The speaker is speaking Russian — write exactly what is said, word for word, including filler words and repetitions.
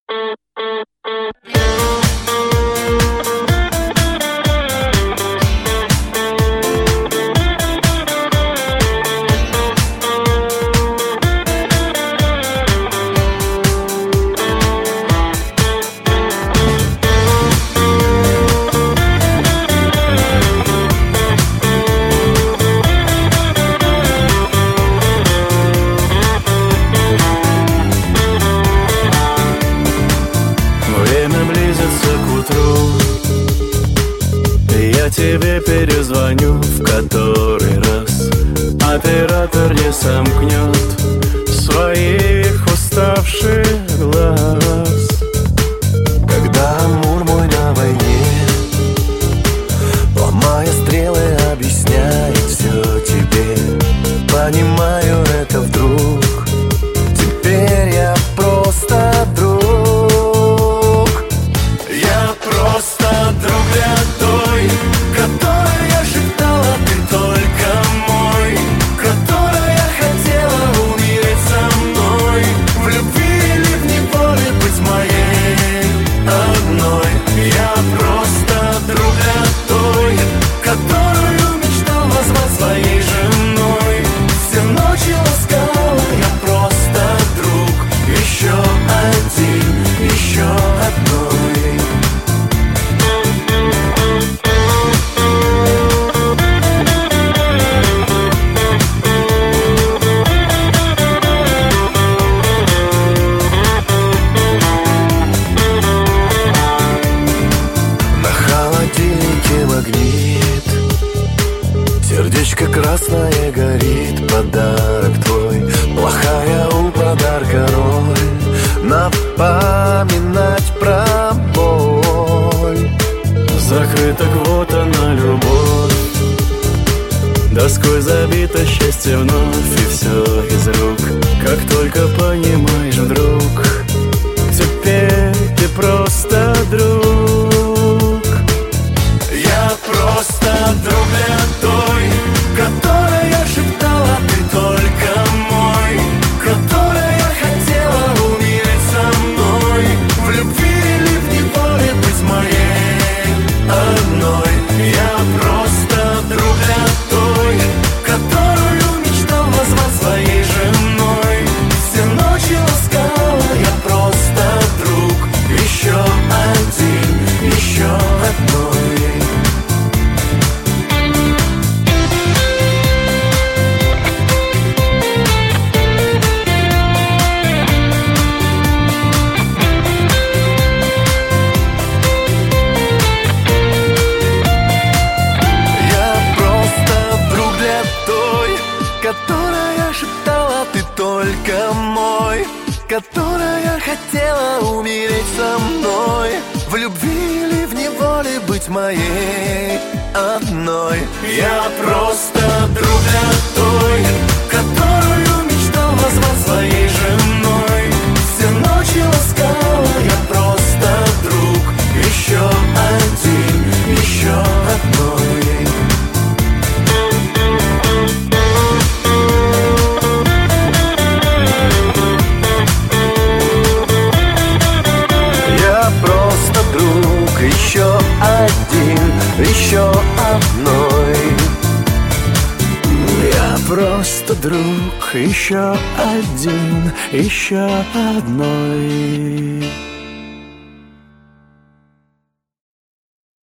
Я тебе перезвоню в который раз. Оператор не сомкнет своих уставших глаз. Когда амур мой на войне, ломая стрелы, объясняет все тебе. Понимаю это вдруг, теперь я просто друг. Я просто друг для той, которой я шептала, ты только мой, которая хотела умереть со мной, в любви или в неволе быть моей одной. Я просто друг для той, которую мечтал назвать своей женой. Все ночи ласкала, я просто друг, еще один, еще одной. Магнит, сердечко красное горит, подарок твой, плохая у подарка роль, напоминать про боль. Закрыта квота на любовь, доской забито счастье вновь, и все из рук. Как только понимаешь вдруг, теперь ты просто друг. Просто друг для той, которой я шептала, ты только мой, которая хотела умереть со мной, в любви или в неволе быть моей одной. Я просто друг для той, которую мечтал назвать своей женой. Все ночи ласкала, я просто друг, еще один, еще одной. Которая шептала, ты только мой, которая хотела умереть со мной, в любви или в неволе быть моей одной. Я просто друг для той, которую мечтал назвать своей женой. Все ночи ласкала, я просто друг, еще один, еще одной. Еще один, еще одной. Я просто друг, еще один, еще одной.